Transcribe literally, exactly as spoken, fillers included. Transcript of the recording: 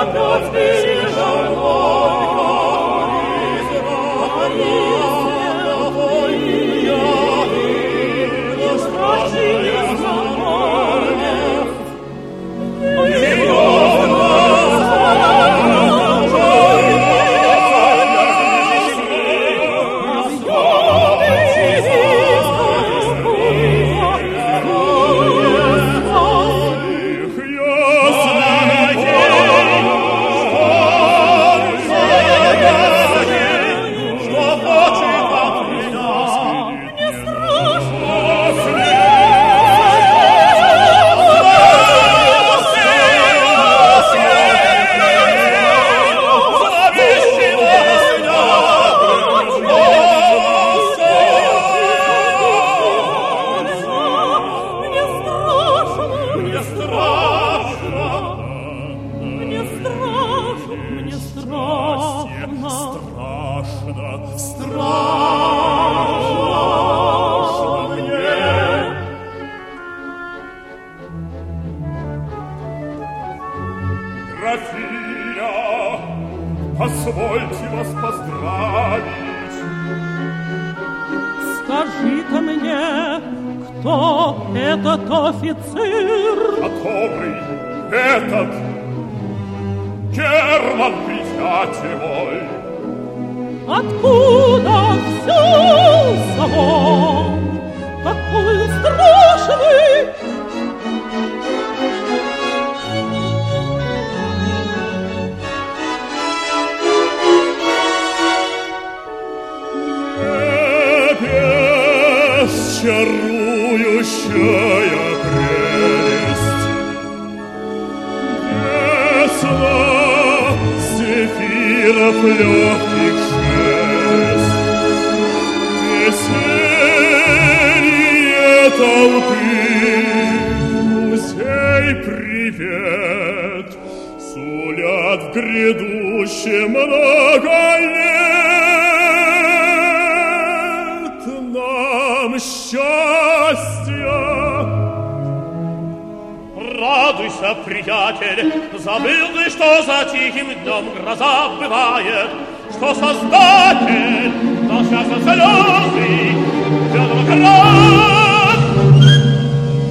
Позвольте вас поздравить. Скажи-ка мне, кто этот офицер? Который? Этот? Герман, приятель мой. Откуда взялся он? Какой страшный! Чарующая прелесть, весна зефиров легких шелест, веселье толпы, друзей привет, сулят в грядущем много лет нам счастья. Радуйся, приятель, забыл ты, что за тихим днем гроза бывает, что Создатель дал счастье слезы, белого края.